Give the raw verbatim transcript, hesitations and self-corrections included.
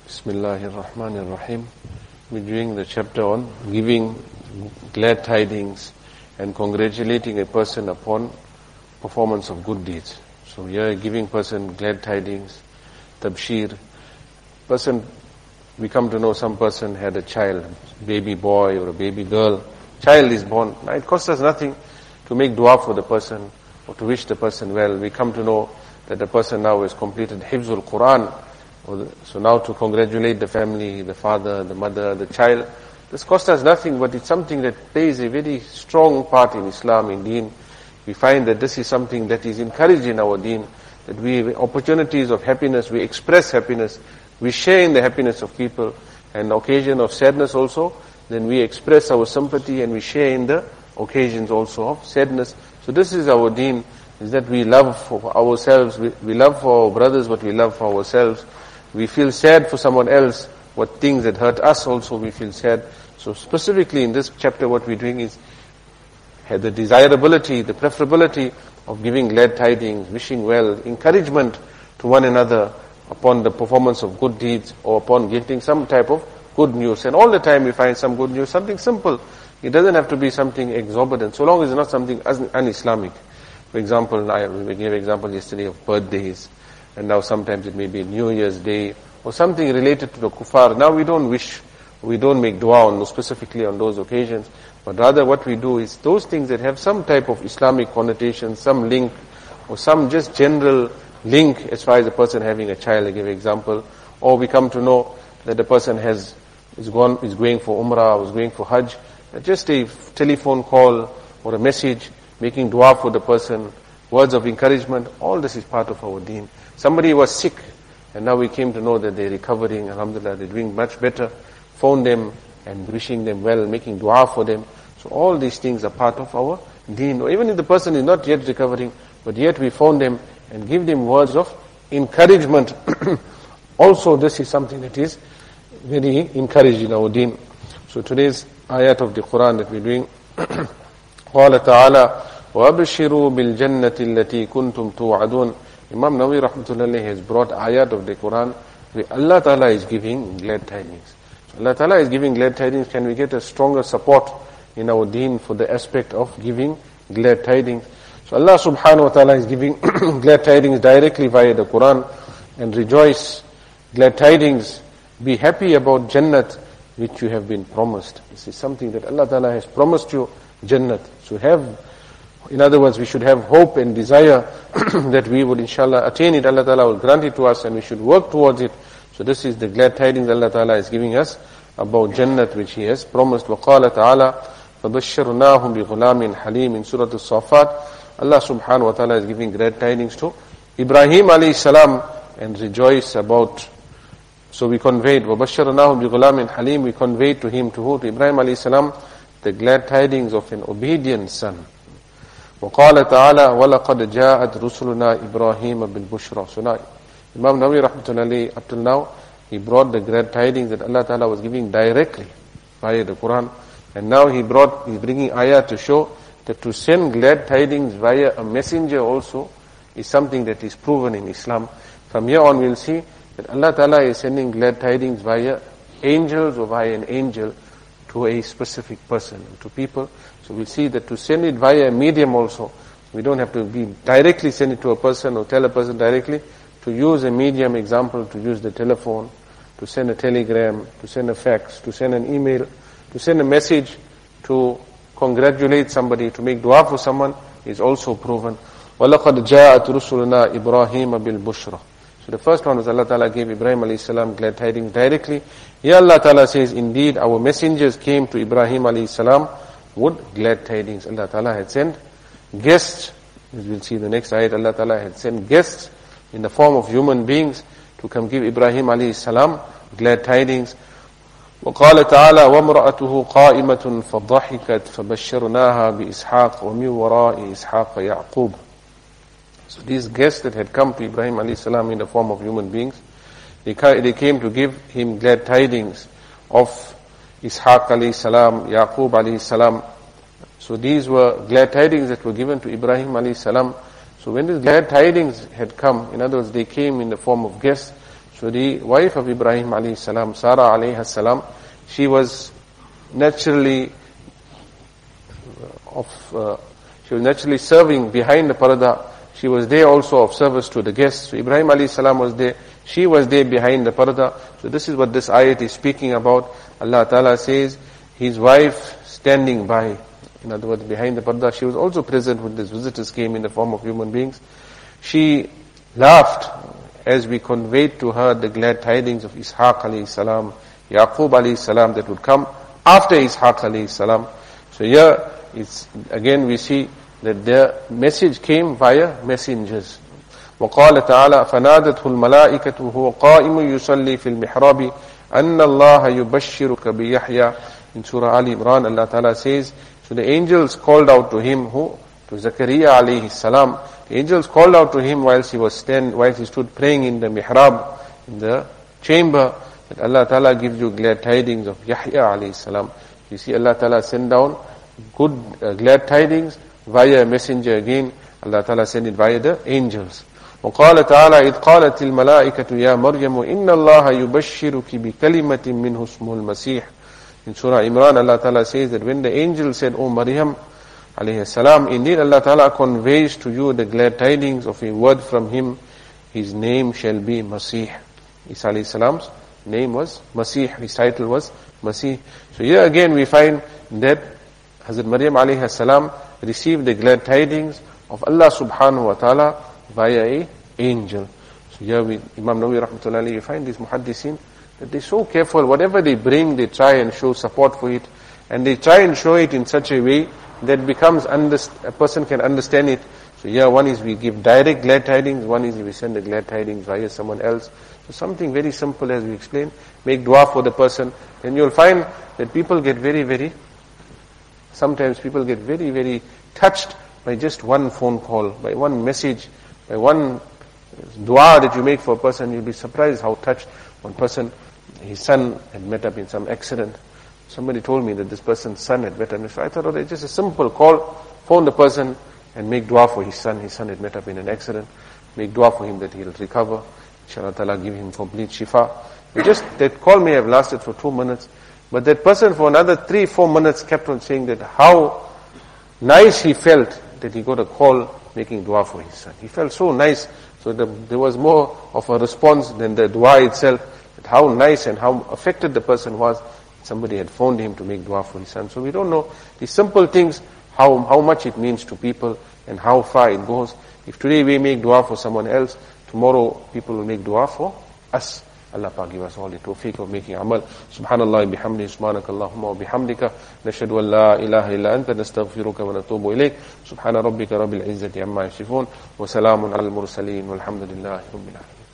Bismillahirrahmanirrahim. We're doing the chapter on giving glad tidings and congratulating a person upon performance of good deeds. So here giving person glad tidings, tabshir. Person, we come to know some person had a child, baby boy or a baby girl. Child is born. Now it costs us nothing to make dua for the person or to wish the person well. We come to know that the person now has completed Hifzul Quran. So now to congratulate the family, the father, the mother, the child, this costs us nothing, but it's something that plays a very strong part in Islam, in Deen. We find that this is something that is encouraged in our Deen, that we, opportunities of happiness, we express happiness, we share in the happiness of people, and occasion of sadness also, then we express our sympathy and we share in the occasions also of sadness. So this is our Deen, is that we love for ourselves, we, we love for our brothers what we love for ourselves. We feel sad for someone else, what things that hurt us also we feel sad. So specifically in this chapter what we're doing is had the desirability, the preferability of giving glad tidings, wishing well, encouragement to one another upon the performance of good deeds or upon getting some type of good news. And all the time we find some good news, something simple. It doesn't have to be something exorbitant, so long as it's not something un-Islamic. For example, I, we gave an example yesterday of birthdays. And now sometimes it may be New Year's Day or something related to the kuffar. Now we don't wish, we don't make dua on those, specifically on those occasions, but rather what we do is those things that have some type of Islamic connotation, some link, or some just general link as far as a person having a child. I give an example. Or we come to know that the person has is gone is going for Umrah, or is going for Hajj. Just a telephone call or a message, making dua for the person, words of encouragement, all this is part of our Deen. Somebody was sick, and now we came to know that they're recovering, alhamdulillah, they're doing much better. Phone them and wishing them well, making dua for them. So all these things are part of our Deen. Or even if the person is not yet recovering, but yet we phone them and give them words of encouragement. Also, this is something that is very encouraged in our Deen. So today's ayat of the Quran that we're doing, قال تعالى وَأَبْشِرُوا بِالْجَنَّةِ الَّتِي كُنْتُمْ تُوعَدُونَ. Imam Nawawi rahmatullahi has brought ayat of the Quran where Allah Ta'ala is giving glad tidings. So Allah Ta'ala is giving glad tidings. Can we get a stronger support in our Deen for the aspect of giving glad tidings? So Allah subhanahu wa ta'ala is giving glad tidings directly via the Quran. And rejoice, glad tidings, be happy about Jannat which you have been promised. This is something that Allah Ta'ala has promised you, Jannat. So have, in other words, we should have hope and desire that we would inshallah attain it. Allah Ta'ala will grant it to us and we should work towards it. So this is the glad tidings Allah Ta'ala is giving us about Jannat which He has promised. وَقَالَ تَعَالَى فَبَشَّرْنَاهُمْ بِغُلَامٍ حَلِيمٍ in Surah Al-Safat. Allah subhanahu wa ta'ala is giving glad tidings to Ibrahim alayhi salam and rejoice about. So we conveyed وَبَشَّرْنَاهُمْ بِغُلَامٍ حَلِيمٍ we conveyed to him, to who? To Ibrahim alayhi salam, the glad tidings of an obedient son. وقال تعالى وَلَقَدْ جَاءَتْ رُسُلُنَا إِبْرَاهِيمَ بِالْبُشْرَى. So now, Imam Nawawi rahmatullahi up till now, he brought the glad tidings that Allah Ta'ala was giving directly via the Quran. And now he brought, he's bringing ayah to show that to send glad tidings via a messenger also is something that is proven in Islam. From here on we'll see that Allah Ta'ala is sending glad tidings via angels or via an angel to a specific person, to people. So we'll see that to send it via a medium also, we don't have to be directly send it to a person or tell a person directly. To use a medium example, to use the telephone, to send a telegram, to send a fax, to send an email, to send a message, to congratulate somebody, to make dua for someone is also proven. وَلَقَدْ جَاءَتْ رُسُلُنَا إِبْرَاهِيمَ بِالْبُشْرَى. So the first one was Allah Ta'ala gave Ibrahim alayhi salam glad tidings directly. Here Allah Ta'ala says, indeed our messengers came to Ibrahim alayhi salam with glad tidings. Allah Ta'ala had sent guests, as we'll see in the next ayat, Allah Ta'ala had sent guests in the form of human beings to come give Ibrahim alayhi salam glad tidings. وقال تعالى وامرأته قائمة فضحكت فبشرناها بإسحاق ومن وراء إسحاق يعقوب. So these guests that had come to Ibrahim alayhi salam in the form of human beings, they came to give him glad tidings of Ishaq alayhi salam, Yaqub alayhi salam. So these were glad tidings that were given to Ibrahim alayhi salam. So when these glad tidings had come, in other words, they came in the form of guests, So the wife of Ibrahim alayhi salam, Sarah alayhi salam, she was naturally of, uh, she was naturally serving behind the parda. She was there also of service to the guests. So Ibrahim alayhi salam was there. She was there behind the parda. So this is what this ayat is speaking about. Allah Ta'ala says, his wife standing by. In other words, behind the parda. She was also present when these visitors came in the form of human beings. She laughed as we conveyed to her the glad tidings of Ishaq alayhi salam, Yaqub alayhi salam that would come after Ishaq alayhi salam. So here, it's, again we see that the message came via messengers. وقال تعالى فنادته الملائكة وهو قائم يصلي في المحراب أن الله يبشرك بيحيى. In Surah Al Imran, Allah Ta'ala says, so the angels called out to him, who? To Zakaria alayhi salam. The angels called out to him whilst he was stand, whilst he stood praying in the mihrab, in the chamber, that Allah Ta'ala gives you glad tidings of Yahya alayhi salam. You see, Allah Ta'ala sent down good uh, glad tidings via a messenger again. Allah Ta'ala sent it via the angels. وقال تعالى إذ قالت الملائكة يا مريم إن الله يبشرك بكلمة منه اسمه المسيح. In Surah Imran, Allah Ta'ala says that when the angel said, O Maryam alayhi salam, indeed Allah Ta'ala conveys to you the glad tidings of a word from him, his name shall be Masih. Isa alayhi salam's name was Masih, his title was Masih. So here again we find that Hazrat Maryam alayhi salam received the glad tidings of Allah subhanahu wa ta'ala via a angel. So here we, Imam Nawawi rahmatullahi alayhi, you find these muhaddisin, that they're so careful, whatever they bring, they try and show support for it, and they try and show it in such a way that becomes, underst- a person can understand it. So here one is we give direct glad tidings, one is we send the glad tidings via someone else. So something very simple as we explained, make dua for the person, and you'll find that people get very, very, sometimes people get very, very touched by just one phone call, by one message, by one dua that you make for a person. You'll be surprised how touched one person, his son had met up in some accident. Somebody told me that this person's son had met up. So I thought, oh, it's just a simple call, phone the person and make dua for his son. His son had met up in an accident. Make dua for him that he'll recover. Inshallah ta'ala give him complete shifa. But just that call may have lasted for two minutes. But that person for another three, four minutes kept on saying that how nice he felt that he got a call making dua for his son. He felt so nice. So the, there was more of a response than the dua itself. That how nice and how affected the person was. Somebody had phoned him to make dua for his son. So we don't know these simple things, how, how much it means to people and how far it goes. If today we make dua for someone else, tomorrow people will make dua for us. Allah Pak give us all the tawfiq of making amal. Subhanallah bihamdi, subhanaka Allahumma wa bihamdika, nashhadu an la ilaha illa anta, nastaghfiruka wa natubu ilayk. Subhana rabbika rabbil izzati amma yasifun, wa salamun ala al-mursaleen, walhamdulillahi rabbil alamin.